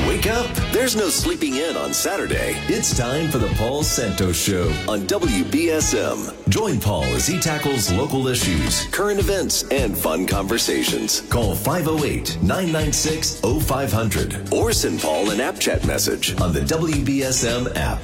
Wake up. There's no sleeping in on Saturday. It's time for the Paul Santos Show on WBSM. Join Paul as he tackles local issues, current events, and fun conversations. Call 508-996-0500 or send Paul an app chat message on the WBSM app.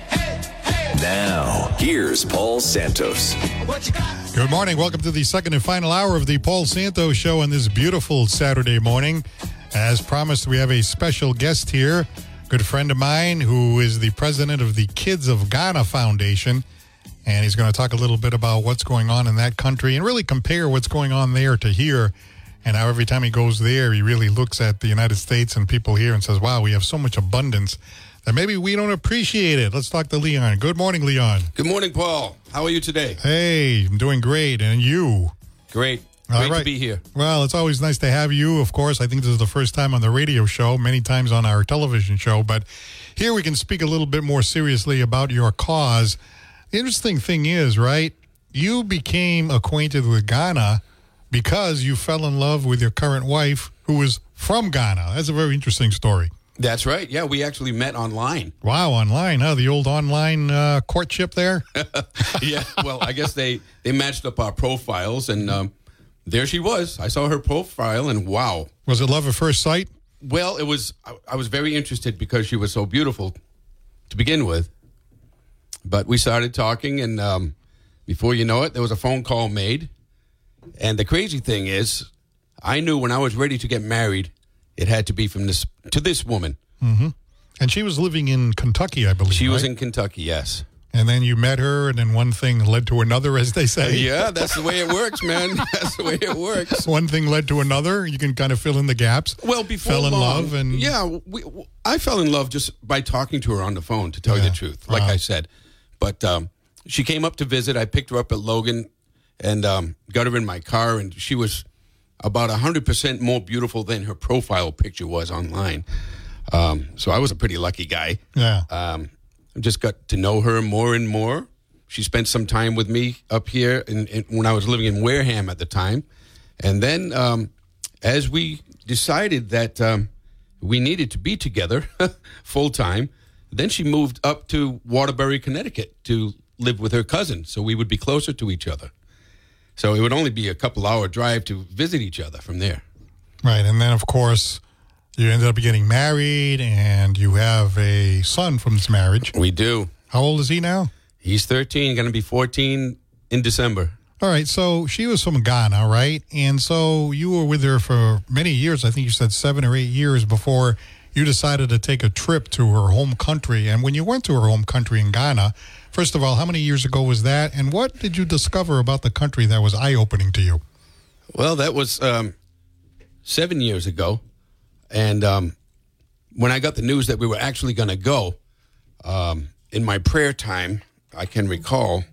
Now, here's Paul Santos. Good morning. Welcome to the second and final hour of the Paul Santos Show on this beautiful Saturday morning. As promised, we have a special guest here, good friend of mine who is the president of the Kids of Ghana Foundation. And he's going to talk a little bit about what's going on in that country and really compare what's going on there to here. And how every time he goes there, he really looks at the United States and people here and says, wow, we have so much abundance that maybe we don't appreciate it. Let's talk to Leon. Good morning, Leon. Good morning, Paul. How are you today? Hey, I'm doing great. And you? Great. All Great to be here. Well, it's always nice to have you, of course. I think this is the first time on the radio show, many times on our television show. But here we can speak a little bit more seriously about your cause. The interesting thing is, right, you became acquainted with Ghana because you fell in love with your current wife, who was from Ghana. That's a very interesting story. That's right. Yeah, we actually met online. Wow, online, huh? The old online courtship there? Yeah, well, I guess they matched up our profiles, and there she was. I saw her profile, and wow. Was it love at first sight? Well, it was. I was very interested because she was so beautiful to begin with. But we started talking, and before you know it, there was a phone call made. And the crazy thing is, I knew when I was ready to get married, it had to be from this to this woman. Mm-hmm. And she was living in Kentucky, I believe. She was right? in Kentucky, yes. And then you met her, and then one thing led to another, as they say. Yeah, that's the way it works, man. That's the way it works. One thing led to another. You can kind of fill in the gaps. Well, before fell in long, love, and yeah, I fell in love just by talking to her on the phone. To tell you the truth, like I said, but she came up to visit. I picked her up at Logan, and got her in my car, and she was about 100% more beautiful than her profile picture was online. So I was a pretty lucky guy. Yeah. I just got to know her more and more. She spent some time with me up here when I was living in Wareham at the time. And then as we decided that we needed to be together full time, then she moved up to Waterbury, Connecticut to live with her cousin so we would be closer to each other. So it would only be a couple-hour drive to visit each other from there. Right. And then, of course, you ended up getting married, and you have a son from this marriage. We do. How old is he now? He's 13, going to be 14 in December. All right. So she was from Ghana, right? And so you were with her for many years. I think you said 7 or 8 years before you decided to take a trip to her home country. And when you went to her home country in Ghana, first of all, how many years ago was that? And what did you discover about the country that was eye-opening to you? Well, that was 7 years ago. And when I got the news that we were actually going to go, in my prayer time, I can recall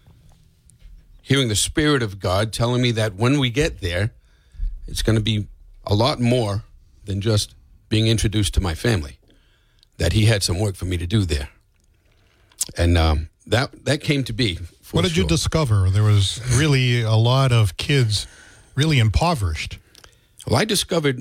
hearing the Spirit of God telling me that when we get there, it's going to be a lot more than just being introduced to my family, that he had some work for me to do there. And that came to be. What did you discover? There was really a lot of kids really impoverished. Well, I discovered,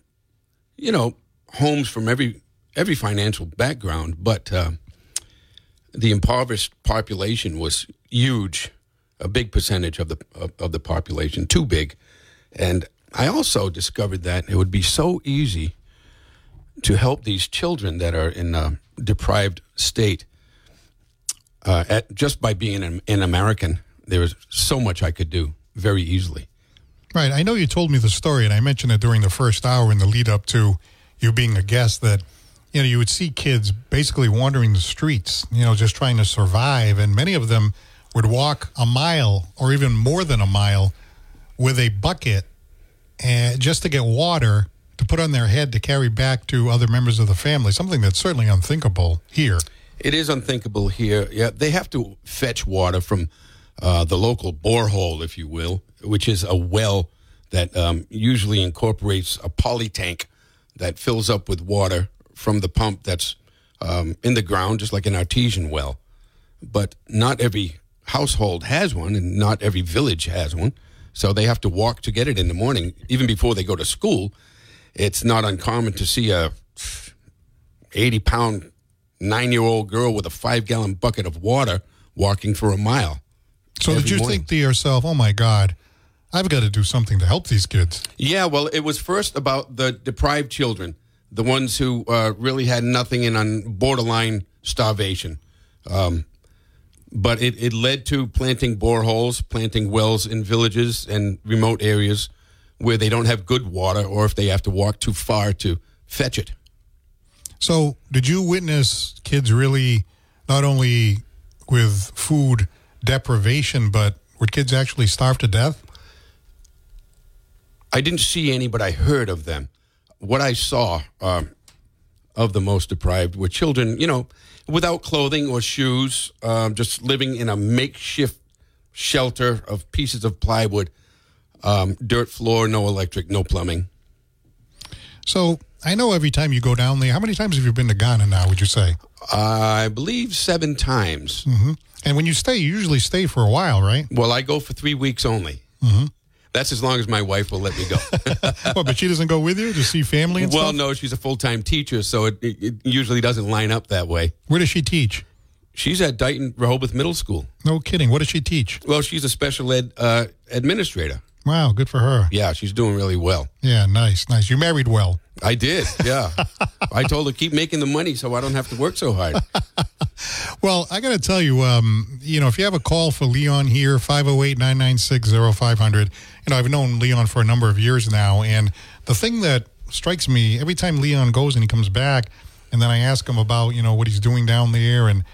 homes from every financial background, but the impoverished population was huge, a big percentage of the population, too big. And I also discovered that it would be so easy to help these children that are in a deprived state. Just by being an American, there was so much I could do very easily. Right. I know you told me the story, and I mentioned it during the first hour in the lead up to you being a guest, that you would see kids basically wandering the streets, just trying to survive, and many of them would walk a mile or even more than a mile with a bucket and just to get water to put on their head to carry back to other members of the family, something that's certainly unthinkable here. It is unthinkable here. Yeah, they have to fetch water from the local borehole, if you will, which is a well that usually incorporates a poly tank that fills up with water from the pump that's in the ground, just like an artesian well. But not every household has one, and not every village has one. So they have to walk to get it in the morning, even before they go to school. It's not uncommon to see a 80-pound 9-year-old girl with a 5-gallon bucket of water walking for a mile. So did you think to yourself, oh, my God, I've got to do something to help these kids? Yeah, well, it was first about the deprived children, the ones who really had nothing and on borderline starvation. But it led to planting boreholes, planting wells in villages and remote areas where they don't have good water or if they have to walk too far to fetch it. So did you witness kids really not only with food deprivation, but would kids actually starve to death? I didn't see any, but I heard of them. What I saw of the most deprived were children, without clothing or shoes, just living in a makeshift shelter of pieces of plywood, dirt floor, no electric, no plumbing. So I know every time you go down there, how many times have you been to Ghana now, would you say? I believe 7 times. Mm-hmm. And when you stay, you usually stay for a while, right? Well, I go for 3 weeks only. Mm-hmm. That's as long as my wife will let me go. Well, but she doesn't go with you to see family and Well, stuff? no, she's a full-time teacher, so it usually doesn't line up that way. Where does she teach? She's at Dighton Rehoboth Middle School. No kidding. What does she teach? Well, she's a special ed administrator. Wow, good for her. Yeah, she's doing really well. Yeah, nice. You married well. I did, yeah. I told her, keep making the money so I don't have to work so hard. Well, I got to tell you, if you have a call for Leon here, 508-996-0500. I've known Leon for a number of years now, and the thing that strikes me, every time Leon goes and he comes back, and then I ask him about, what he's doing down there and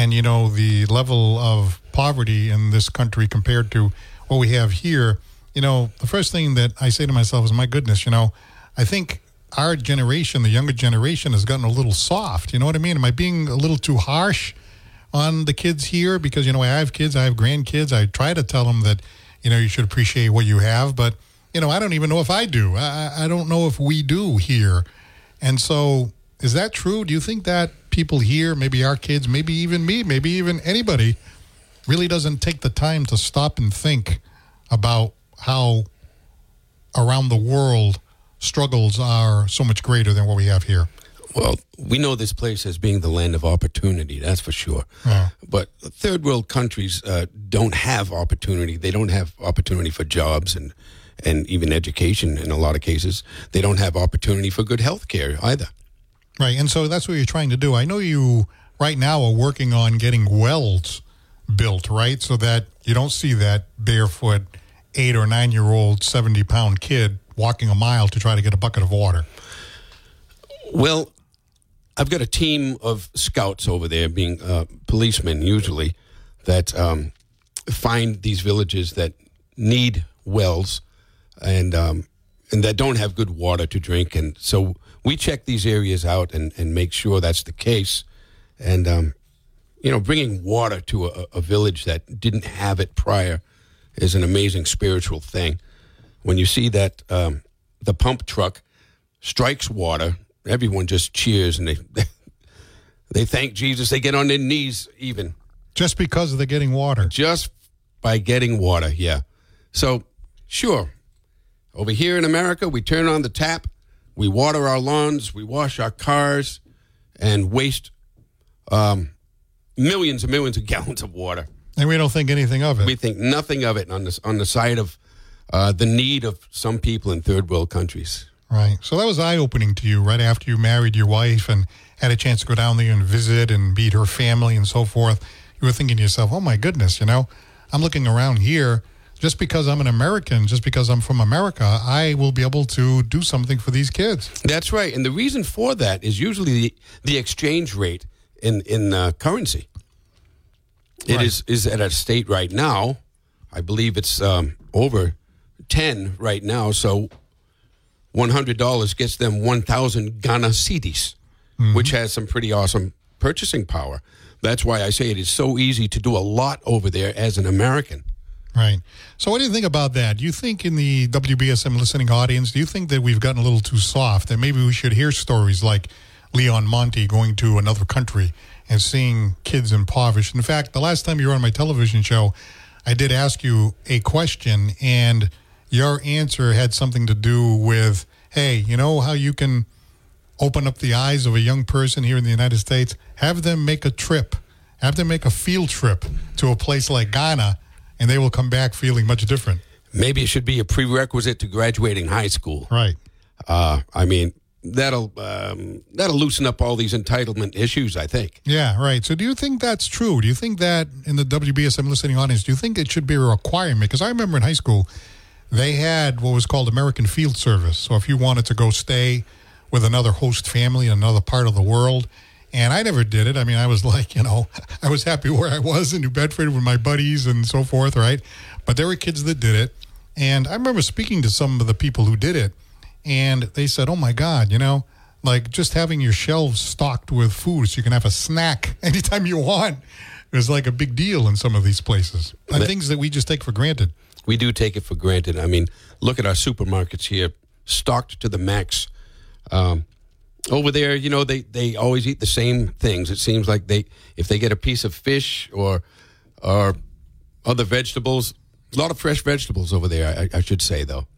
the level of poverty in this country compared to what we have here, the first thing that I say to myself is, my goodness, I think our generation, the younger generation, has gotten a little soft. You know what I mean? Am I being a little too harsh on the kids here? Because, I have kids, I have grandkids. I try to tell them that, you should appreciate what you have. But, I don't even know if I do. I don't know if we do here. And so is that true? Do you think that people here, maybe our kids, maybe even me, maybe even anybody, really doesn't take the time to stop and think about how around the world struggles are so much greater than what we have here? Well, we know this place as being the land of opportunity, that's for sure. Yeah. But third world countries don't have opportunity. They don't have opportunity for jobs and even education in a lot of cases. They don't have opportunity for good health care either. Right, and so that's what you're trying to do. I know you right now are working on getting wells built, right, so that you don't see that barefoot 8 or 9-year-old 70-pound kid walking a mile to try to get a bucket of water. Well, I've got a team of scouts over there, being policemen usually, that find these villages that need wells and that don't have good water to drink. And so we check these areas out and make sure that's the case. And, bringing water to a village that didn't have it prior is an amazing spiritual thing. When you see that the pump truck strikes water, everyone just cheers and they thank Jesus. They get on their knees even. Just because they're getting water. Just by getting water, yeah. So, sure, over here in America, we turn on the tap, we water our lawns, we wash our cars, and waste millions and millions of gallons of water. And we don't think anything of it. We think nothing of it on the side of the need of some people in third world countries. Right. So that was eye-opening to you right after you married your wife and had a chance to go down there and visit and meet her family and so forth. You were thinking to yourself, oh, my goodness, I'm looking around here. Just because I'm an American, just because I'm from America, I will be able to do something for these kids. That's right. And the reason for that is usually the exchange rate in currency. It is at a state right now. I believe it's over 10 right now. So $100 gets them 1,000 Ghana cedis, which has some pretty awesome purchasing power. That's why I say it is so easy to do a lot over there as an American. Right. So what do you think about that? Do you think in the WBSM listening audience, do you think that we've gotten a little too soft, that maybe we should hear stories like Leon Monty going to another country and seeing kids impoverished? In fact, the last time you were on my television show, I did ask you a question, and your answer had something to do with, hey, you know how you can open up the eyes of a young person here in the United States, have them make a trip, have them make a field trip to a place like Ghana, and they will come back feeling much different. Maybe it should be a prerequisite to graduating high school. Right. I mean, that'll loosen up all these entitlement issues, I think. Yeah, right. So do you think that's true? Do you think that in the WBSM listening audience, do you think it should be a requirement? Because I remember in high school, they had what was called American Field Service. So if you wanted to go stay with another host family in another part of the world, and I never did it. I mean, I was like, I was happy where I was in New Bedford with my buddies and so forth, right? But there were kids that did it. And I remember speaking to some of the people who did it, and they said, oh, my God, like just having your shelves stocked with food so you can have a snack anytime you want is like a big deal in some of these places. And things that we just take for granted. We do take it for granted. I mean, look at our supermarkets here, stocked to the max. Over there, they always eat the same things. It seems like if they get a piece of fish or other vegetables, a lot of fresh vegetables over there, I should say, though.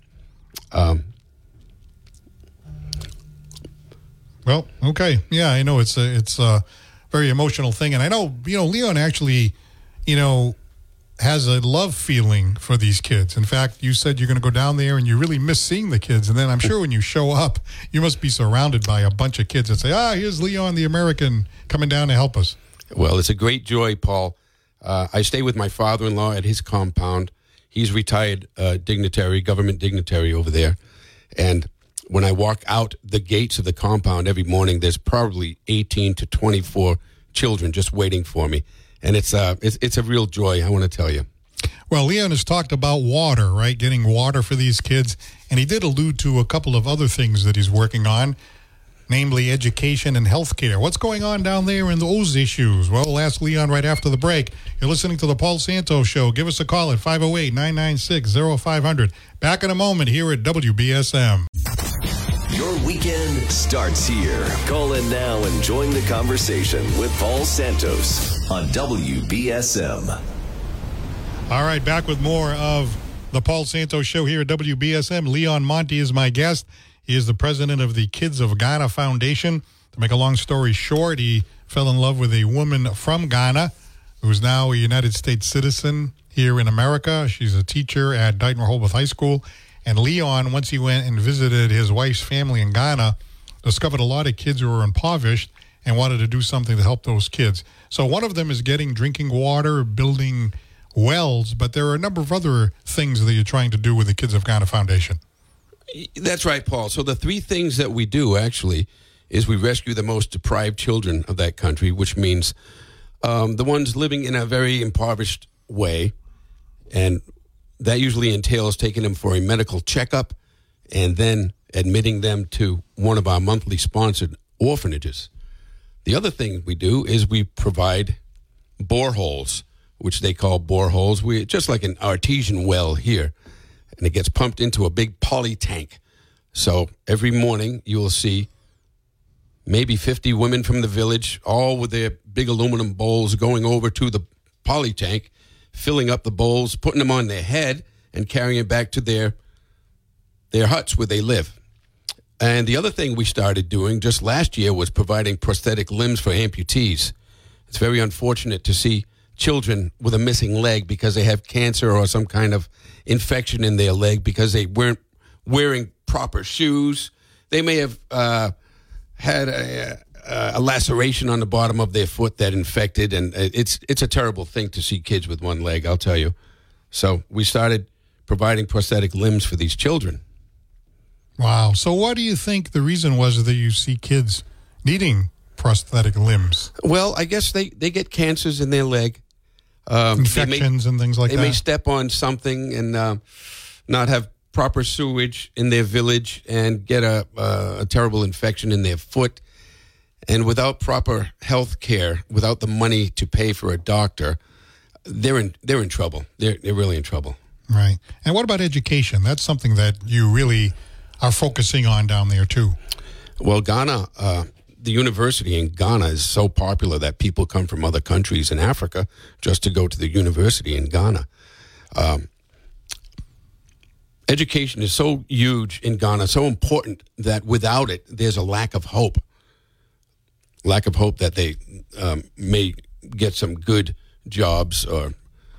Well, okay. Yeah, I know it's a very emotional thing. And I know, Leon actually, has a love feeling for these kids. In fact, you said you're going to go down there and you really miss seeing the kids. And then I'm sure when you show up, you must be surrounded by a bunch of kids that say, here's Leon the American coming down to help us. Well, it's a great joy, Paul. I stay with my father-in-law at his compound. He's retired government dignitary over there. And when I walk out the gates of the compound every morning, there's probably 18 to 24 children just waiting for me. And it's a real joy, I want to tell you. Well, Leon has talked about water, right? Getting water for these kids. And he did allude to a couple of other things that he's working on, namely education and health care. What's going on down there in those issues? Well, we'll ask Leon right after the break. You're listening to the Paul Santos Show. Give us a call at 508-996-0500. Back in a moment here at WBSM. Your weekend starts here. Call in now and join the conversation with Paul Santos on WBSM. All right, back with more of the Paul Santos Show here at WBSM. Leon Monti is my guest. He is the president of the Kids of Ghana Foundation. To make a long story short, he fell in love with a woman from Ghana who's now a United States citizen here in America. She's a teacher at Dighton Rehoboth High School. And Leon, once he went and visited his wife's family in Ghana, discovered a lot of kids who were impoverished and wanted to do something to help those kids. So one of them is getting drinking water, building wells, but there are a number of other things that you're trying to do with the Kids of Ghana Foundation. That's right, Paul. So the three things that we do, actually, is we rescue the most deprived children of that country, which means the ones living in a very impoverished way, and that usually entails taking them for a medical checkup and then admitting them to one of our monthly sponsored orphanages. The other thing we do is we provide boreholes, which they call boreholes. We just like an artesian well here, and it gets pumped into a big poly tank. So every morning you will see maybe 50 women from the village, all with their big aluminum bowls, going over to the poly tank, filling up the bowls, putting them on their head, and carrying it back to their huts where they live. And the other thing we started doing just last year was providing prosthetic limbs for amputees. It's very unfortunate to see children with a missing leg because they have cancer or some kind of infection in their leg because they weren't wearing proper shoes. They may have had a laceration on the bottom of their foot that infected, and it's a terrible thing to see kids with one leg, I'll tell you. So we started providing prosthetic limbs for these children. Wow. So what do you think the reason was that you see kids needing prosthetic limbs? Well, I guess they get cancers in their leg. Infections and things like that. They may step on something and not have proper sewage in their village and get a terrible infection in their foot. And without proper health care, without the money to pay for a doctor, they're in trouble. They're really in trouble. Right. And what about education? That's something that you really are focusing on down there, too. Well, Ghana, the university in Ghana is so popular that people come from other countries in Africa just to go to the university in Ghana. Education is so huge in Ghana, so important that without it, there's a lack of hope. Lack of hope that they may get some good jobs or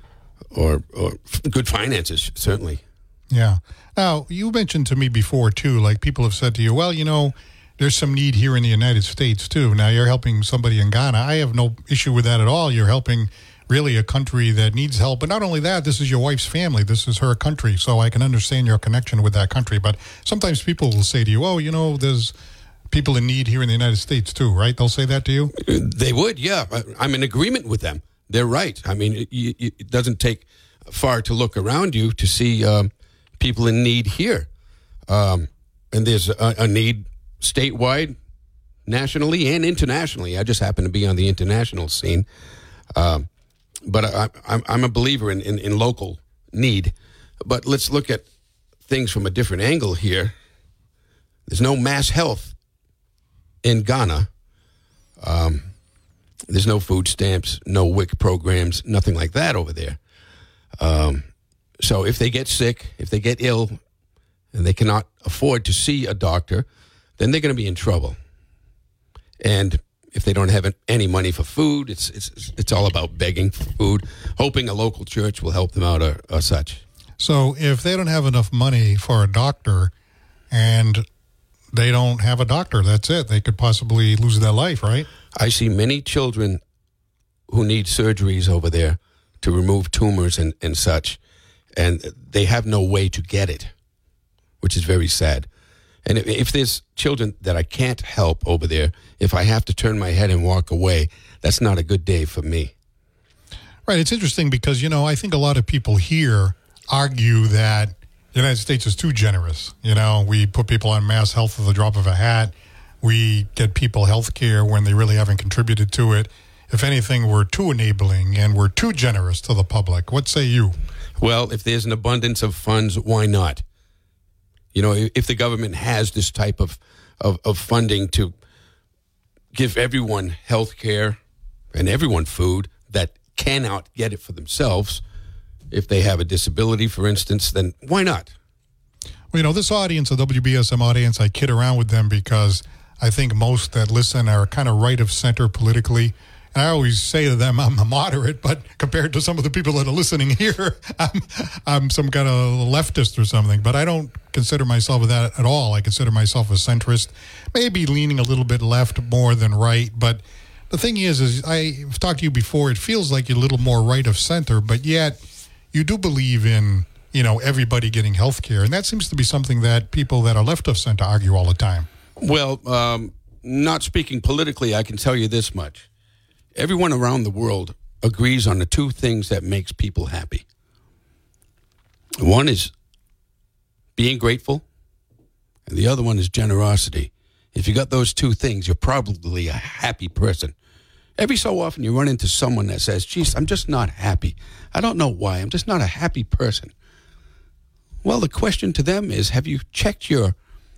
good finances, certainly. Yeah. Now, you mentioned to me before, too, like people have said to you, well, there's some need here in the United States, too. Now, you're helping somebody in Ghana. I have no issue with that at all. You're helping really a country that needs help. But not only that, this is your wife's family. This is her country. So I can understand your connection with that country. But sometimes people will say to you, oh, there's people in need here in the United States, too, right? They'll say that to you? They would, yeah. I'm in agreement with them. They're right. I mean, it doesn't take far to look around you to see people in need here. And there's a need statewide, nationally, and internationally. I just happen to be on the international scene. But I'm a believer in local need. But let's look at things from a different angle here. There's no mass health in Ghana. There's no food stamps, no WIC programs, nothing like that over there. So if they get sick, if they get ill, and they cannot afford to see a doctor, then they're going to be in trouble. And if they don't have any money for food, it's all about begging for food, hoping a local church will help them out or such. So if they don't have enough money for a doctor and they don't have a doctor, that's it. They could possibly lose their life, right? I see many children who need surgeries over there to remove tumors and such, and they have no way to get it, which is very sad. And if there's children that I can't help over there, if I have to turn my head and walk away, that's not a good day for me. Right. It's interesting because, I think a lot of people here argue that the United States is too generous. We put people on mass health at the drop of a hat. We get people health care when they really haven't contributed to it. If anything, we're too enabling and we're too generous to the public. What say you? Well, if there's an abundance of funds, why not? If the government has this type of funding to give everyone health care and everyone food that cannot get it for themselves, if they have a disability, for instance, then why not? Well, this audience, the WBSM audience, I kid around with them because I think most that listen are kind of right of center politically. And I always say to them, I'm a moderate, but compared to some of the people that are listening here, I'm some kind of leftist or something. But I don't consider myself that at all. I consider myself a centrist, maybe leaning a little bit left more than right. But the thing is I've talked to you before, it feels like you're a little more right of center, but yet you do believe in, everybody getting health care. And that seems to be something that people that are left of center argue all the time. Well, not speaking politically, I can tell you this much. Everyone around the world agrees on the two things that makes people happy. One is being grateful, and the other one is generosity. If you got those two things, you're probably a happy person. Every so often you run into someone that says, geez, I'm just not happy. I don't know why. I'm just not a happy person. Well, the question to them is, have you checked your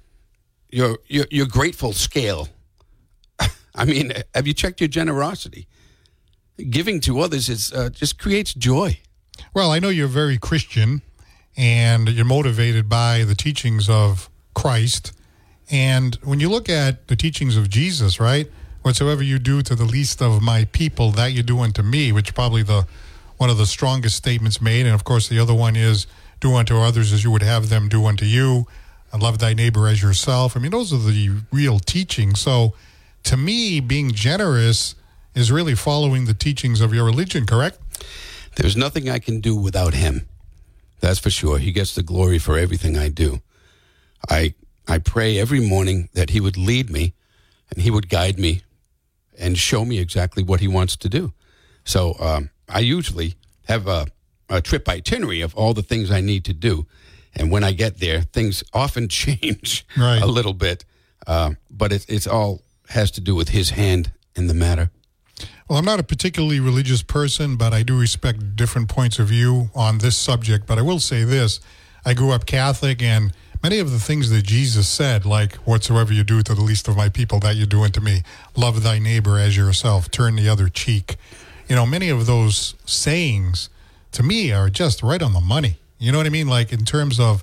grateful scale? I mean, have you checked your generosity? Giving to others is just creates joy. Well, I know you're very Christian, and you're motivated by the teachings of Christ. And when you look at the teachings of Jesus, right, whatsoever you do to the least of my people, that you do unto me, which is probably one of the strongest statements made. And, of course, the other one is, do unto others as you would have them do unto you, and love thy neighbor as yourself. I mean, those are the real teachings. So, to me, being generous is really following the teachings of your religion, correct? There's nothing I can do without him. That's for sure. He gets the glory for everything I do. I pray every morning that he would lead me and he would guide me and show me exactly what he wants to do. So I usually have a trip itinerary of all the things I need to do. And when I get there, things often change a little bit. But it's all has to do with his hand in the matter. Well, I'm not a particularly religious person, but I do respect different points of view on this subject. But I will say this. I grew up Catholic, and many of the things that Jesus said, like, whatsoever you do to the least of my people, that you do unto me. Love thy neighbor as yourself. Turn the other cheek. Many of those sayings, to me, are just right on the money. You know what I mean? Like, in terms of,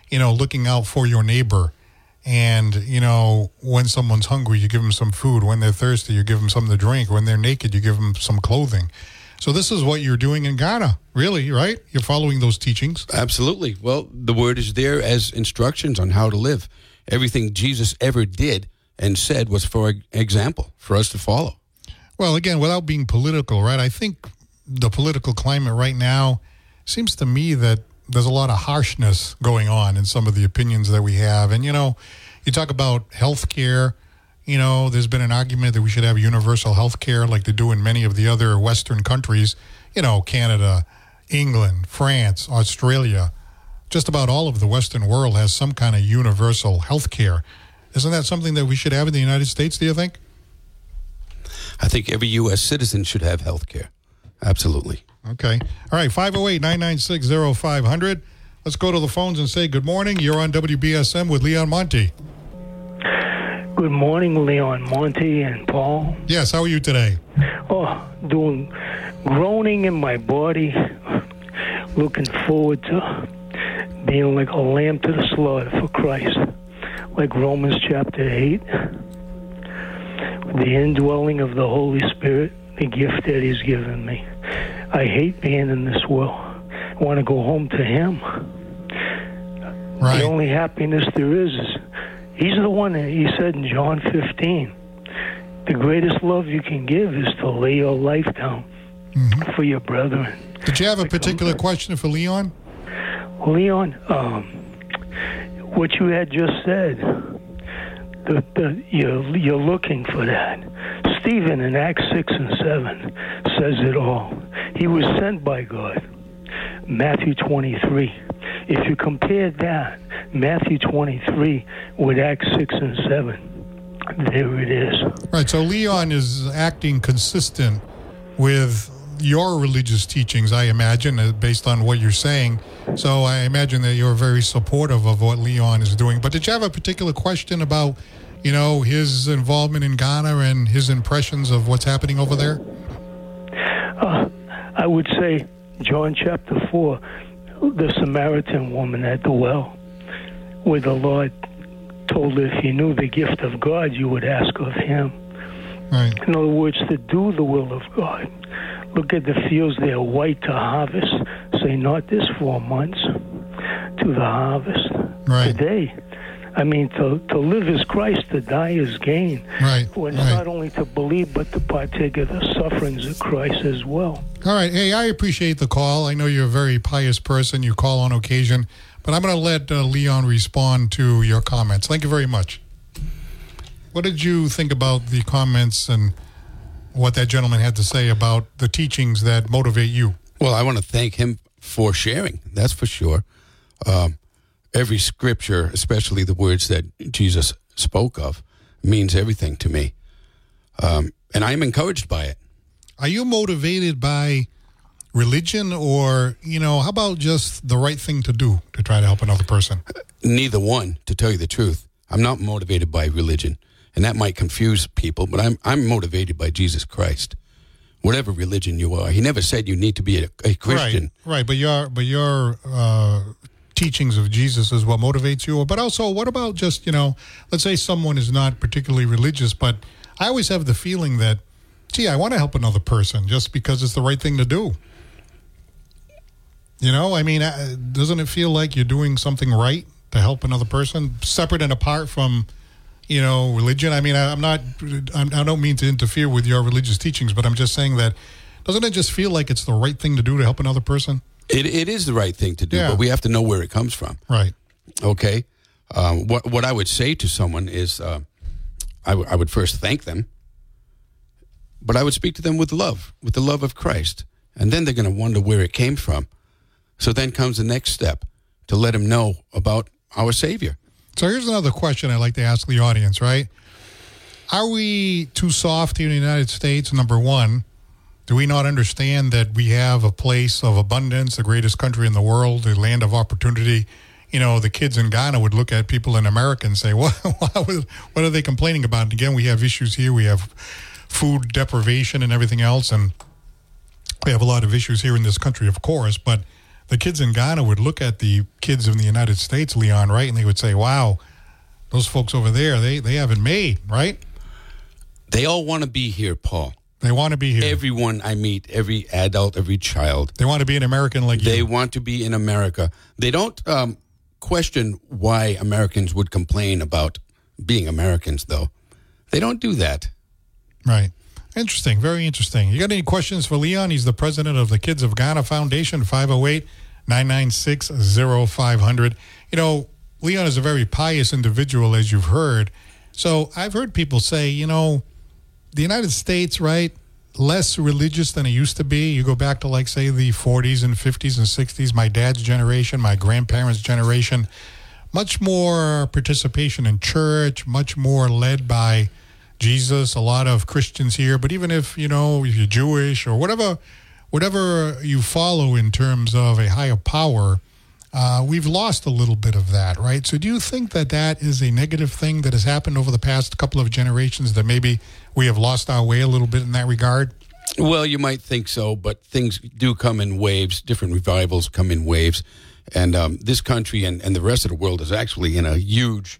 looking out for your neighbor. And, when someone's hungry, you give them some food. When they're thirsty, you give them something to drink. When they're naked, you give them some clothing. So this is what you're doing in Ghana, really, right? You're following those teachings. Absolutely. Well, the word is there as instructions on how to live. Everything Jesus ever did and said was for example, for us to follow. Well, again, without being political, right? I think the political climate right now seems to me that there's a lot of harshness going on in some of the opinions that we have. And, you talk about health care. There's been an argument that we should have universal health care like they do in many of the other Western countries. Canada, England, France, Australia. Just about all of the Western world has some kind of universal health care. Isn't that something that we should have in the United States, do you think? I think every U.S. citizen should have health care. Absolutely. Okay. All right, 508-996-0500. Let's go to the phones and say good morning. You're on WBSM with Leon Monty. Good morning, Leon Monty and Paul. Yes, how are you today? Doing groaning in my body, looking forward to being like a lamb to the slaughter for Christ, like Romans chapter 8. The indwelling of the Holy Spirit, the gift that He's given me. I hate being in this world. I want to go home to Him. Right. The only happiness there is He's the one that He said in John 15, the greatest love you can give is to lay your life down for your brethren. Did you have a particular question for Leon? Leon, what you had just said, you're looking for that. Stephen in Acts 6 and 7 says it all. He was sent by God. Matthew 23. If you compare that, Matthew 23 with Acts 6 and 7, there it is. Right, so Leon is acting consistent with your religious teachings, I imagine, based on what you're saying. So I imagine that you're very supportive of what Leon is doing. But did you have a particular question about, his involvement in Ghana and his impressions of what's happening over there? I would say John chapter 4, the Samaritan woman at the well, where the Lord told her if you knew the gift of God, you would ask of Him. Right. In other words, to do the will of God. Look at the fields, they're white to harvest. Say, not this 4 months, to the harvest. Right. Today. I mean, to live is Christ, to die is gain. Right. Well, it's not only to believe, but to partake of the sufferings of Christ as well. All right. Hey, I appreciate the call. I know you're a very pious person. You call on occasion. But I'm going to let Leon respond to your comments. Thank you very much. What did you think about the comments and what that gentleman had to say about the teachings that motivate you? Well, I want to thank him for sharing. That's for sure. Every scripture, especially the words that Jesus spoke of, means everything to me. And I'm encouraged by it. Are you motivated by religion or, how about just the right thing to do to try to help another person? Neither one, to tell you the truth. I'm not motivated by religion, and that might confuse people, but I'm motivated by Jesus Christ. Whatever religion you are. He never said you need to be a Christian. Right. But your teachings of Jesus is what motivates you. But also, what about just, let's say someone is not particularly religious, but I always have the feeling that, I want to help another person just because it's the right thing to do. Doesn't it feel like you're doing something right to help another person, separate and apart from, religion? I don't mean to interfere with your religious teachings, but I'm just saying that, doesn't it just feel like it's the right thing to do to help another person? It is the right thing to do, but we have to know where it comes from. Right. Okay. What I would say to someone is, I would first thank them, but I would speak to them with love, with the love of Christ. And then they're going to wonder where it came from. So then comes the next step, to let them know about our Savior. So here's another question I'd like to ask the audience, right? Are we too soft here in the United States, number one? Do we not understand that we have a place of abundance, the greatest country in the world, the land of opportunity? The kids in Ghana would look at people in America and say, what are they complaining about? And again, we have issues here. We have food deprivation and everything else, and we have a lot of issues here in this country, of course, but the kids in Ghana would look at the kids in the United States, Leon, right? And they would say, wow, those folks over there, they haven't made, right? They all want to be here, Paul. They want to be here. Everyone I meet, every adult, every child. They want to be an American like you. They want to be in America. They don't question why Americans would complain about being Americans, though. They don't do that. Right. Interesting. Very interesting. You got any questions for Leon? He's the president of the Kids of Ghana Foundation, 508-996-0500. You know, Leon is a very pious individual, as you've heard. So I've heard people say, you know, the United States, right, less religious than it used to be. You go back to, like, say, the 40s and 50s and 60s, my dad's generation, my grandparents' generation, much more participation in church, much more led by Jesus, a lot of Christians here. But even if, you know, if you're Jewish or whatever you follow in terms of a higher power, we've lost a little bit of that, right? So do you think that that is a negative thing that has happened over the past couple of generations, that maybe we have lost our way a little bit in that regard? Well, you might think so, but things do come in waves. Different revivals come in waves. And this country and the rest of the world is actually in a huge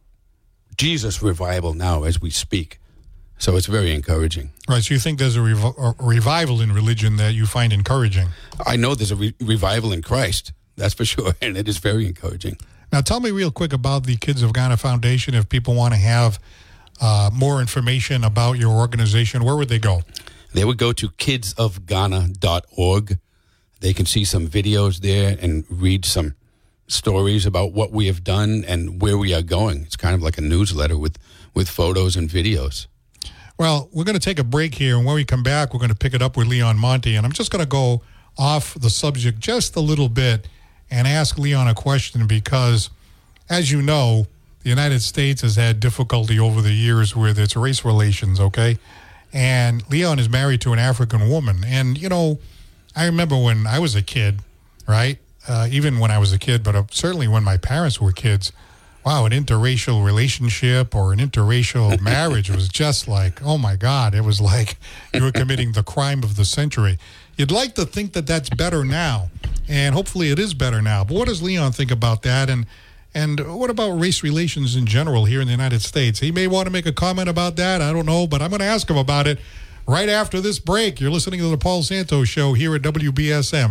Jesus revival now as we speak. So it's very encouraging. Right, so you think there's a revival in religion that you find encouraging? I know there's a revival in Christ. That's for sure, and it is very encouraging. Now, tell me real quick about the Kids of Ghana Foundation. If people want to have more information about your organization, where would they go? They would go to kidsofghana.org. They can see some videos there and read some stories about what we have done and where we are going. It's kind of like a newsletter with photos and videos. Well, we're going to take a break here, and when we come back, we're going to pick it up with Leon Monti, and I'm just going to go off the subject just a little bit and ask Leon a question because, as you know, the United States has had difficulty over the years with its race relations, okay? And Leon is married to an African woman. And, you know, I remember when I was a kid, right? Even when I was a kid, but certainly when my parents were kids, wow, an interracial relationship or an interracial marriage was just like, oh, my God, it was like you were committing the crime of the century. You'd like to think that that's better now, and hopefully it is better now. But what does Leon think about that? And what about race relations in general here in the United States? He may want to make a comment about that. I don't know, but I'm going to ask him about it right after this break. You're listening to the Paul Santos Show here at WBSM,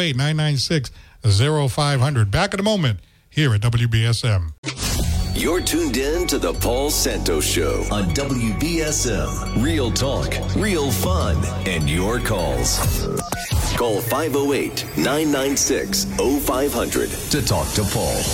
508-996-0500. Back in a moment here at WBSM. You're tuned in to the Paul Santos Show on WBSM. Real talk, real fun, and your calls. Call 508-996-0500 to talk to Paul.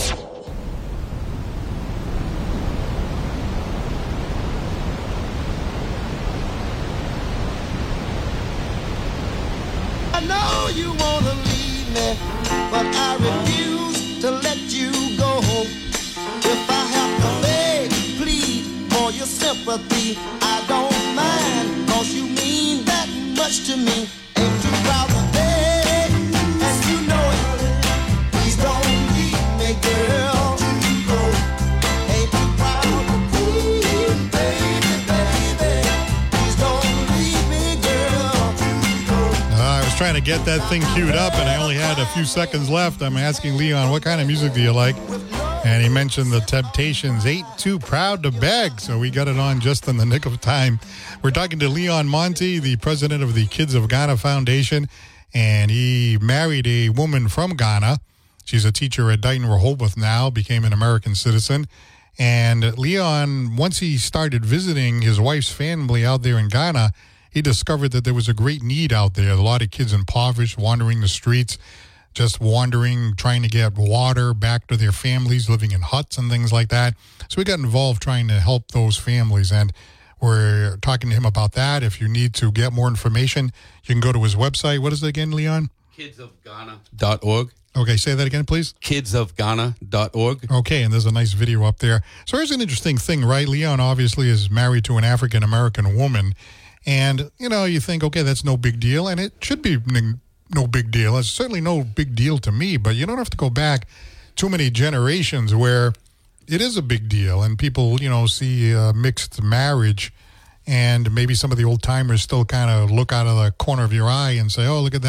I know you want to leave me, but I refuse to let you go. If I have to beg, plead for your sympathy, I don't mind, 'cause you mean that much to me. Ain't too proud to beg, and you know it. Please don't leave me, girl. Ain't too proud to plead, baby, baby. Please don't leave me, girl. I was trying to get that thing queued up, and I only had a few seconds left. I'm asking Leon, what kind of music do you like? And he mentioned the Temptations, Ain't Too Proud to Beg. So we got it on just in the nick of time. We're talking to Leon Monti, the president of the Kids of Ghana Foundation. And he married a woman from Ghana. She's a teacher at Dighton Rehoboth now, became an American citizen. And Leon, once he started visiting his wife's family out there in Ghana, he discovered that there was a great need out there. A lot of kids impoverished, wandering the streets, just wandering, trying to get water back to their families, living in huts and things like that. So we got involved trying to help those families, and we're talking to him about that. If you need to get more information, you can go to his website. What is it again, Leon? Kidsofghana.org. Okay, say that again, please. Kidsofghana.org. Okay, and there's a nice video up there. So here's an interesting thing, right? Leon obviously is married to an African-American woman, and, you know, you think, okay, that's no big deal, and it should be no big deal. It's certainly no big deal to me, but you don't have to go back too many generations where it is a big deal and people, you know, see mixed marriage, and maybe some of the old timers still kind of look out of the corner of your eye and say, oh, look at that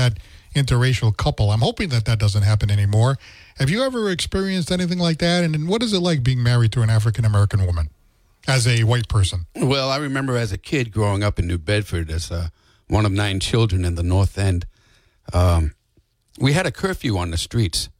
interracial couple. I'm hoping that doesn't happen anymore. Have you ever experienced anything like that? And what is it like being married to an African-American woman as a white person? Well, I remember as a kid growing up in New Bedford as one of 9 children in the North End. We had a curfew on the streets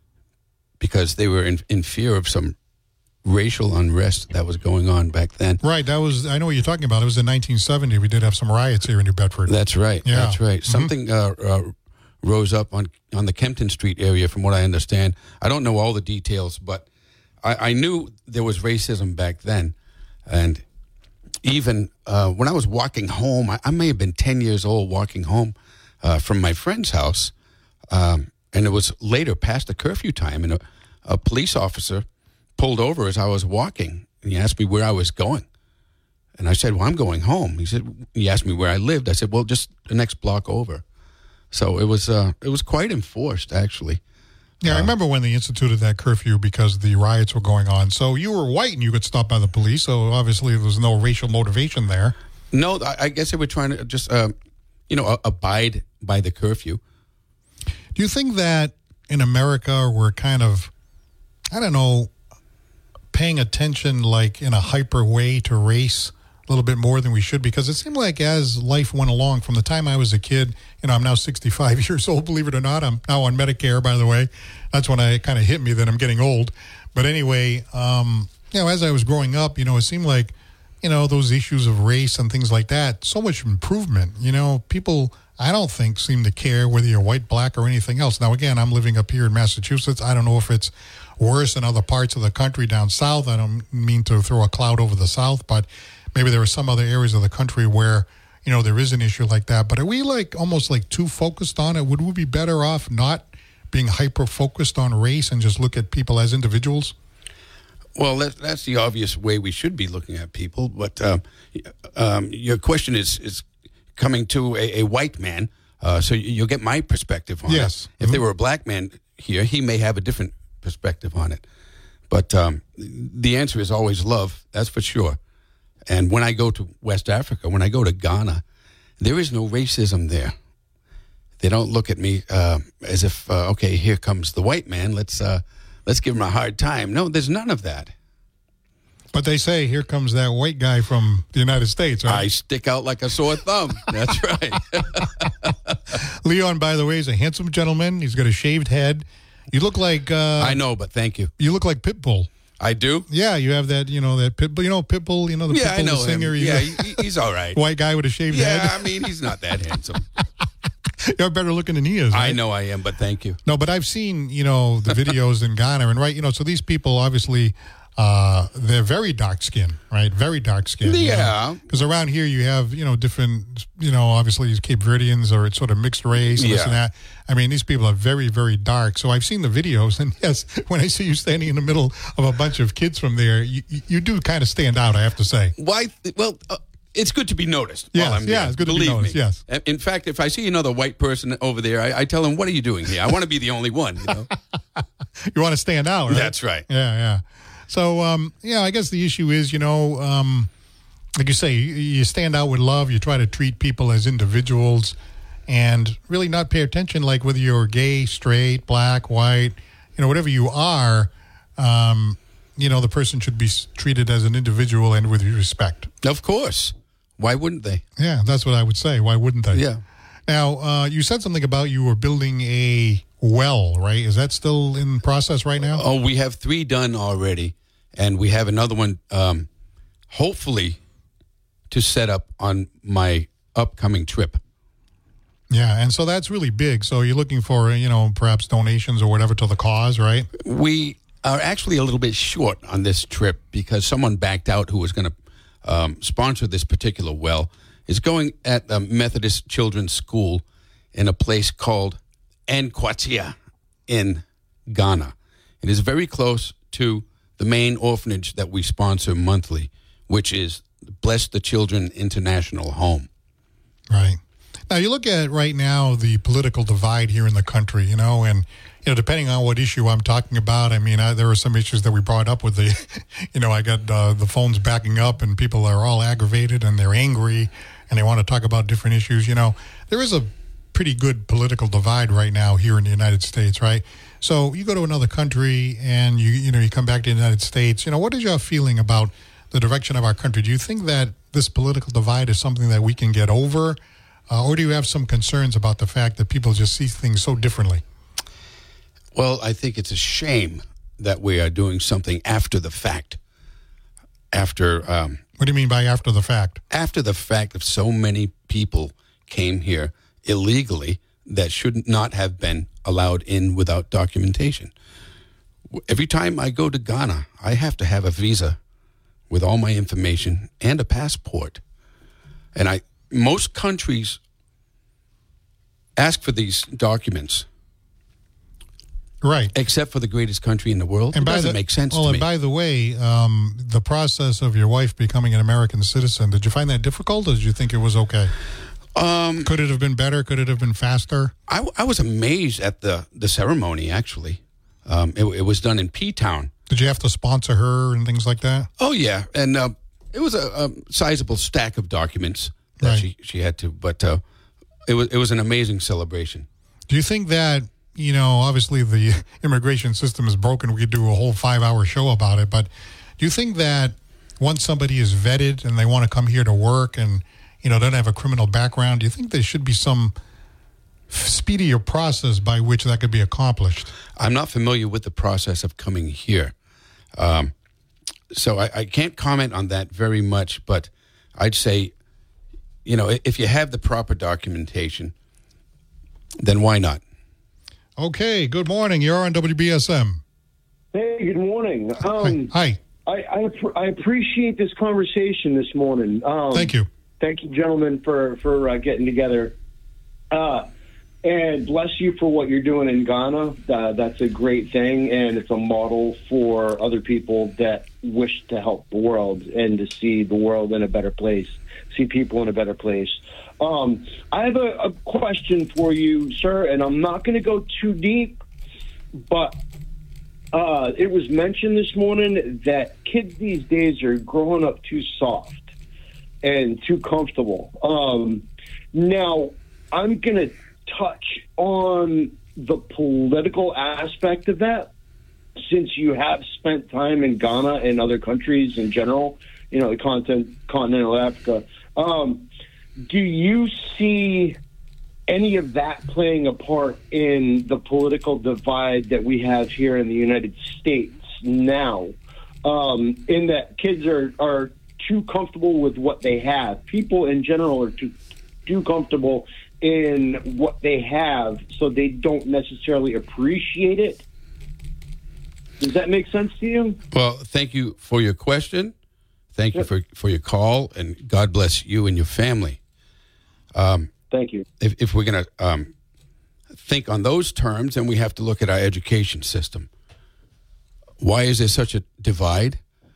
because they were in fear of some racial unrest that was going on back then. Right. I know what you're talking about. It was in 1970. We did have some riots here in New Bedford. That's right. Yeah. That's right. Mm-hmm. Something rose up on the Kempton Street area, from what I understand. I don't know all the details, but I knew there was racism back then. And even when I was walking home, I may have been 10 years old walking home from my friend's house, and it was later past the curfew time, and a police officer pulled over as I was walking, and he asked me where I was going. And I said, well, I'm going home. He asked me where I lived. I said, well, just the next block over. So it was quite enforced, actually. Yeah, I remember when they instituted that curfew because the riots were going on. So you were white and you got stopped by the police, so obviously there was no racial motivation there. No, I guess they were trying to just, abide by the curfew. Do you think that in America we're kind of, I don't know, paying attention like in a hyper way to race a little bit more than we should? Because it seemed like as life went along, from the time I was a kid, I'm now 65 years old, believe it or not. I'm now on Medicare, by the way. That's when it kind of hit me that I'm getting old. But anyway, as I was growing up, it seemed like, those issues of race and things like that, so much improvement. People, I don't think, seem to care whether you're white, black, or anything else. Now, again, I'm living up here in Massachusetts. I don't know if it's worse in other parts of the country down south. I don't mean to throw a cloud over the south, but maybe there are some other areas of the country where, there is an issue like that. But are we almost too focused on it? Would we be better off not being hyper-focused on race and just look at people as individuals? Well, that's the obvious way we should be looking at people. But your question is coming to a white man, so you'll get my perspective on yes. it. If there were a black man here, he may have a different perspective on it. But the answer is always love, that's for sure. And when I go to West Africa, when I go to Ghana, there is no racism there. They don't look at me as if, okay, here comes the white man. Let's give him a hard time. No, there's none of that. But they say, here comes that white guy from the United States, right? I stick out like a sore thumb. That's right. Leon, by the way, is a handsome gentleman. He's got a shaved head. You look like... I know, but thank you. You look like Pitbull. I do? Yeah, you have that, that Pitbull, Pitbull, the Pitbull, I know the singer. Him. He's all right. White guy with a shaved head. Yeah, I mean, he's not that handsome. You're better looking than he is, right? I know I am, but tthank you. No, but I've seen, the videos in Ghana, and right, so these people obviously, they're very dark skinned, right? Very dark skinned. Yeah. Because around here you have, different, obviously Cape Verdeans or it's sort of mixed race and this and that. I mean, these people are very, very dark. So I've seen the videos, and yes, when I see you standing in the middle of a bunch of kids from there, you do kind of stand out, I have to say. Why? Well, it's good to be noticed. Yes, it's good to be noticed, yes. In fact, if I see another white person over there, I tell them, what are you doing here? I want to be the only one, You want to stand out, right? That's right. Yeah. So, I guess the issue is, like you say, you stand out with love. You try to treat people as individuals and really not pay attention, like whether you're gay, straight, black, white, whatever you are, the person should be treated as an individual and with respect. Of course. Why wouldn't they? Yeah, that's what I would say. Why wouldn't they? Yeah. Now, you said something about you were building a well, right? Is that still in process right now? Oh, we have 3 done already, and we have another one, hopefully, to set up on my upcoming trip. Yeah, and so that's really big. So you're looking for, perhaps donations or whatever to the cause, right? We are actually a little bit short on this trip because someone backed out who was going to sponsor this particular well. It's going at the Methodist Children's School in a place called Nkwatia in Ghana. It is very close to the main orphanage that we sponsor monthly, which is Bless the Children International Home. Right. Now, you look at right now the political divide here in the country, and, depending on what issue I'm talking about, I mean, there are some issues that we brought up with the, I got the phones backing up and people are all aggravated and they're angry and they want to talk about different issues. There is a pretty good political divide right now here in the United States, right? So you go to another country and you come back to the United States. What is your feeling about the direction of our country? Do you think that this political divide is something that we can get over? Or do you have some concerns about the fact that people just see things so differently? Well, I think it's a shame that we are doing something after the fact. What do you mean by after the fact? After the fact that so many people came here illegally that should not have been allowed in without documentation. Every time I go to Ghana, I have to have a visa with all my information and a passport. And most countries ask for these documents. Right. Except for the greatest country in the world. It doesn't make sense to me. And by the way, the process of your wife becoming an American citizen, did you find that difficult, or did you think it was okay? Could it have been better? Could it have been faster? I was amazed at the ceremony, actually. It was done in P-Town. Did you have to sponsor her and things like that? Oh, yeah. And it was a sizable stack of documents that she had to. But it was an amazing celebration. Do you think that, obviously the immigration system is broken. We could do a whole 5-hour show about it. But do you think that once somebody is vetted and they want to come here to work and, don't have a criminal background, do you think there should be some speedier process by which that could be accomplished? I'm not familiar with the process of coming here. So I can't comment on that very much, but I'd say, if you have the proper documentation, then why not? Okay, good morning. You're on WBSM. Hey, good morning. Hi. I appreciate this conversation this morning. Thank you. Thank you, gentlemen, for getting together. And bless you for what you're doing in Ghana. That's a great thing, and it's a model for other people that wish to help the world and to see the world in a better place, see people in a better place. I have a question for you, sir, and I'm not going to go too deep, but it was mentioned this morning that kids these days are growing up too soft and too comfortable. Now, I'm going to touch on the political aspect of that, since you have spent time in Ghana and other countries in general, the continental Africa. Do you see any of that playing a part in the political divide that we have here in the United States now, in that kids are too comfortable with what they have? People in general are too comfortable in what they have, so they don't necessarily appreciate it. Does that make sense to you? Well, thank you for your question. Thank you for your call, and God bless you and your family. Thank you. If we're going to think on those terms, then we have to look at our education system. Why is there such a divide?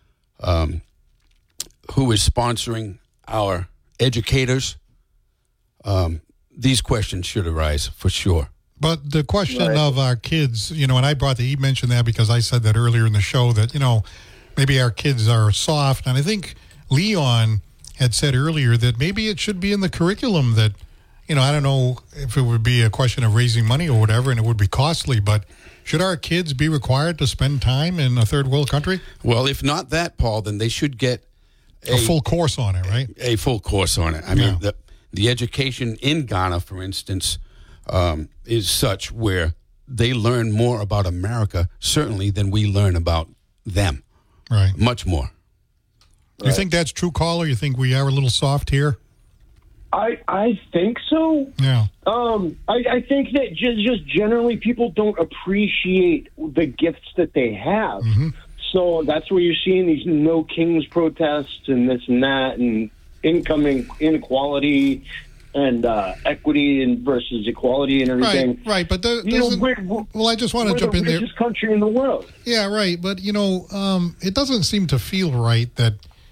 Who is sponsoring our educators? These questions should arise for sure. But the question of our kids, and I you mentioned that because I said that earlier in the show that, maybe our kids are soft. And I think Leon had said earlier that maybe it should be in the curriculum that, I don't know if it would be a question of raising money or whatever, and it would be costly, but should our kids be required to spend time in a third world country? Well, if not that, Paul, then they should get a full course on it, right? A full course on it. I mean, the education in Ghana, for instance, is such where they learn more about America, certainly, than we learn about them. Right. Much more. You think that's true, caller? You think we are a little soft here? I think so. Yeah. I think that just generally people don't appreciate the gifts that they have. Mm-hmm. So that's where you're seeing these No Kings protests and this and that, and incoming inequality and equity and versus equality and everything. Right. But I just want to jump in there. We're the richest country in the world. Yeah, right. But it doesn't seem to feel right that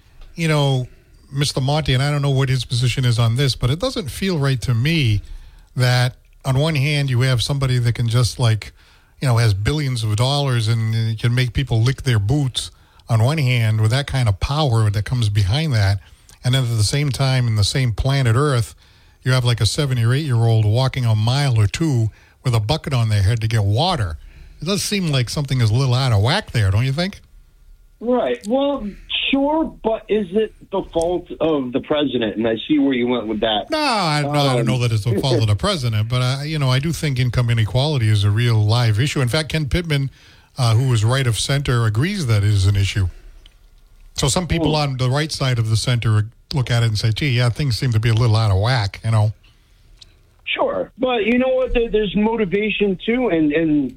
Mr. Monty, and I don't know what his position is on this, but it doesn't feel right to me that on one hand you have somebody that can just has billions of dollars and can make people lick their boots on one hand with that kind of power that comes behind that. And then at the same time, in the same planet Earth, you have like a 7 or 8 year old walking a mile or two with a bucket on their head to get water. It does seem like something is a little out of whack there, don't you think? Right. Well, sure, but is it the fault of the president? And I see where you went with that. No, I don't know that it's the fault of the president, but I do think income inequality is a real live issue. In fact, Ken Pittman, who is right of center, agrees that it is an issue. So some people on the right side of the center look at it and say, "Gee, yeah, things seem to be a little out of whack," you know. Sure, but you know what? There's motivation too, and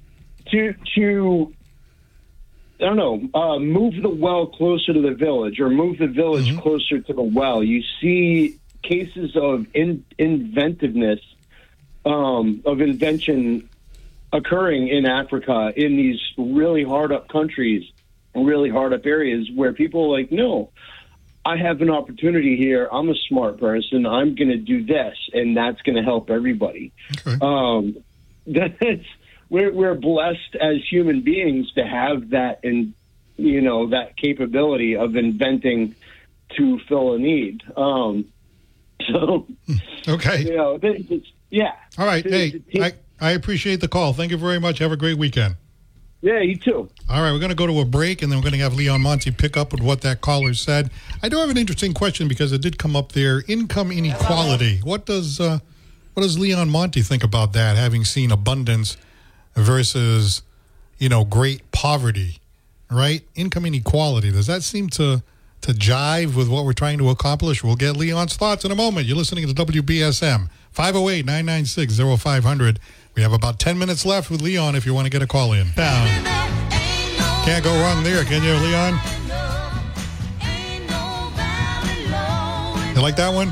to I don't know, move the well closer to the village, or move the village closer to the well. You see cases of inventiveness, of invention occurring in Africa, in these really hard up countries, really hard up areas where people are like, no, I have an opportunity here. I'm a smart person. I'm going to do this, and that's going to help everybody. Okay. We're blessed as human beings to have that, and that capability of inventing to fill a need. Okay. Yeah. All right. Hey, I appreciate the call. Thank you very much. Have a great weekend. Yeah, you too. All right, we're going to go to a break, and then we're going to have Leon Monty pick up with what that caller said. I do have an interesting question because it did come up there. Income inequality. What does Leon Monty think about that, having seen abundance versus, great poverty, right? Income inequality. Does that seem to jive with what we're trying to accomplish? We'll get Leon's thoughts in a moment. You're listening to WBSM, 508-996-0500. We have about 10 minutes left with Leon if you want to get a call in. Down. Can't go wrong there, can you, Leon? You like that one?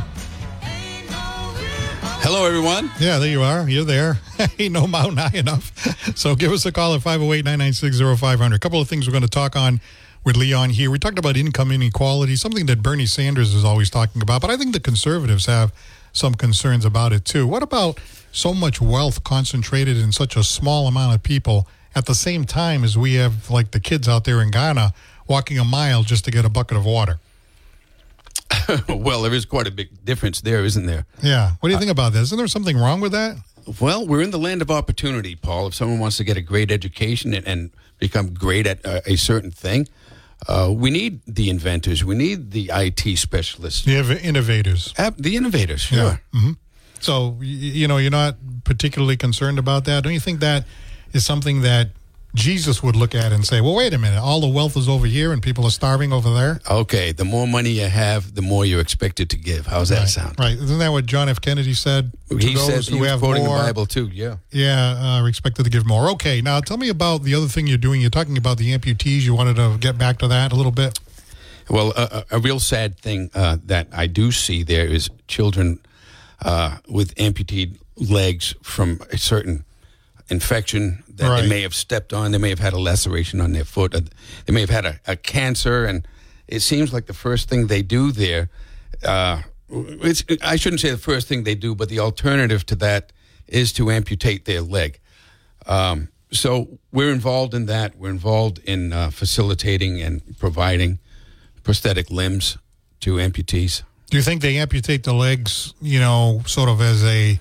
Hello, everyone. Yeah, there you are. You're there. Ain't no mountain high enough. So give us a call at 508-996-0500. A couple of things we're going to talk on with Leon here. We talked about income inequality, something that Bernie Sanders is always talking about, but I think the conservatives have some concerns about it too. What about so much wealth concentrated in such a small amount of people at the same time as we have, like, the kids out there in Ghana walking a mile just to get a bucket of water? Well, there is quite a big difference there, isn't there? Yeah. What do you think about that? Isn't there something wrong with that? Well, we're in the land of opportunity, Paul. If someone wants to get a great education and become great at a certain thing, we need the inventors. We need the IT specialists. You have innovators. The innovators, sure. Yeah. Mm-hmm. So, you're not particularly concerned about that? Don't you think that is something that Jesus would look at and say, well, wait a minute, all the wealth is over here and people are starving over there? Okay, the more money you have, the more you're expected to give. How's that sound? Right. Isn't that what John F. Kennedy said? He said he was quoting the Bible too, yeah. Yeah, are expected to give more. Okay, now tell me about the other thing you're doing. You're talking about the amputees. You wanted to get back to that a little bit? Well, a real sad thing that I do see there is children with amputated legs from a certain infection that they may have stepped on. They may have had a laceration on their foot. They may have had a cancer, and it seems like the first thing they do there, I shouldn't say the first thing they do, but the alternative to that is to amputate their leg. So we're involved in that. We're involved in facilitating and providing prosthetic limbs to amputees. Do you think they amputate the legs, sort of as a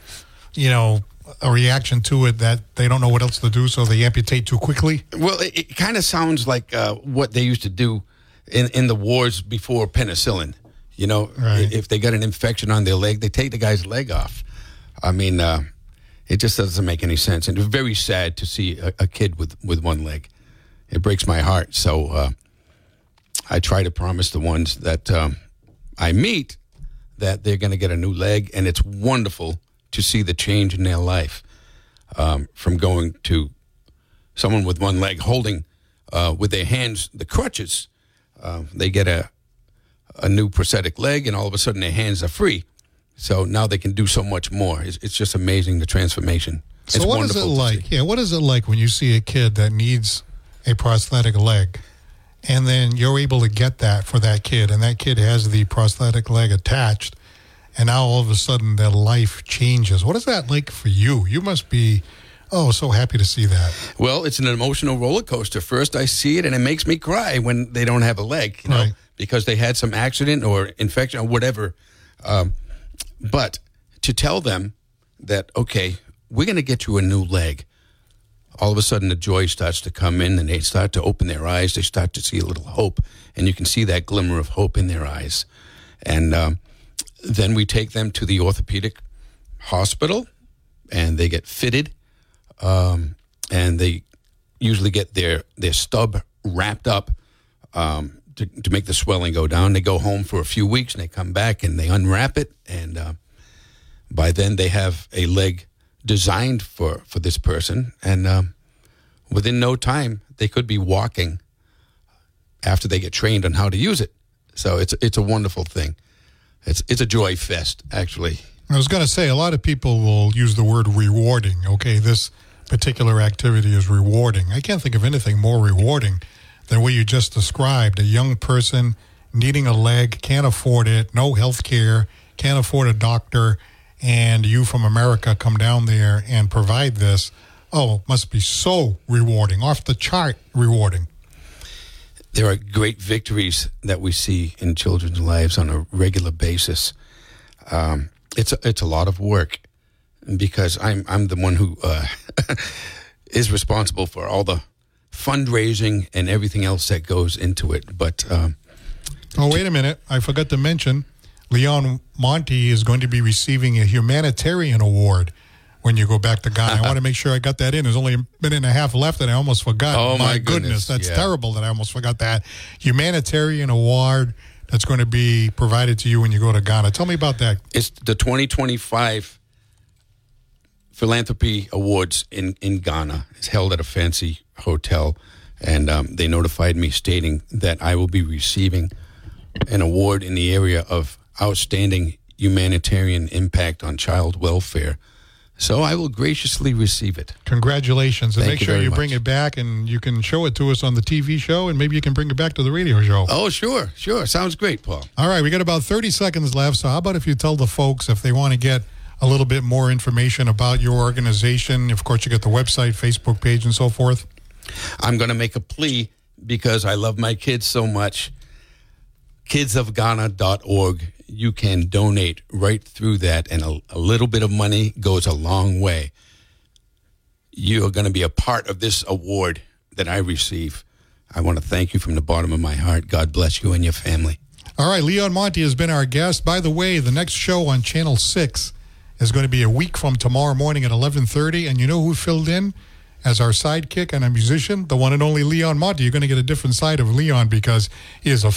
reaction to it, that they don't know what else to do, so they amputate too quickly? Well, it kind of sounds like what they used to do in the wars before penicillin. If they got an infection on their leg, they take the guy's leg off. I mean, it just doesn't make any sense. And it's very sad to see a kid with one leg. It breaks my heart. So I try to promise the ones that I meet that they're going to get a new leg, and it's wonderful to see the change in their life from going to someone with one leg holding with their hands the crutches. They get a new prosthetic leg, and all of a sudden their hands are free. So now they can do so much more. It's just amazing, the transformation. So what is it like? Yeah, what is it like when you see a kid that needs a prosthetic leg, and then you're able to get that for that kid, and that kid has the prosthetic leg attached, and now all of a sudden their life changes? What is that like for you? You must be, so happy to see that. Well, it's an emotional roller coaster. First I see it, and it makes me cry when they don't have a leg, because they had some accident or infection or whatever. But to tell them that, okay, we're going to get you a new leg. All of a sudden, the joy starts to come in, and they start to open their eyes. They start to see a little hope, and you can see that glimmer of hope in their eyes. And then we take them to the orthopedic hospital, and they get fitted, and they usually get their stub wrapped up to make the swelling go down. They go home for a few weeks, and they come back, and they unwrap it, and by then they have a leg designed for this person, and within no time they could be walking after they get trained on how to use it. So it's a wonderful thing. It's a joy fest, actually. I was going to say, a lot of people will use the word rewarding. Okay, this particular activity is rewarding. I can't think of anything more rewarding than what you just described. A young person needing a leg, can't afford it, no health care, can't afford a doctor, and you from America come down there and provide this. Oh, it must be so rewarding, off the chart rewarding. There are great victories that we see in children's lives on a regular basis. It's a lot of work because I'm the one who is responsible for all the fundraising and everything else that goes into it. But wait a minute. I forgot to mention, Leon Monty is going to be receiving a humanitarian award when you go back to Ghana. I want to make sure I got that in. There's only a minute and a half left, and I almost forgot. Oh, my goodness. That's terrible that I almost forgot that. Humanitarian award that's going to be provided to you when you go to Ghana. Tell me about that. It's the 2025 Philanthropy Awards in Ghana. It's held at a fancy hotel, and they notified me stating that I will be receiving an award in the area of outstanding humanitarian impact on child welfare. So I will graciously receive it. Congratulations. And Thank make sure you much. bring it back, and you can show it to us on the TV show, and maybe you can bring it back to the radio show. Oh, sure. Sounds great, Paul. All right, we got about 30 seconds left, so how about if you tell the folks if they want to get a little bit more information about your organization? Of course, you got the website, Facebook page, and so forth. I'm going to make a plea because I love my kids so much. kidsofghana.org. You can donate right through that, and a little bit of money goes a long way. You are going to be a part of this award that I receive. I want to thank you from the bottom of my heart. God bless you and your family. All right, Leon Monty has been our guest. By the way, the next show on Channel 6 is going to be a week from tomorrow morning at 11:30, and you know who filled in as our sidekick and a musician? The one and only Leon Monty. You're going to get a different side of Leon because he is a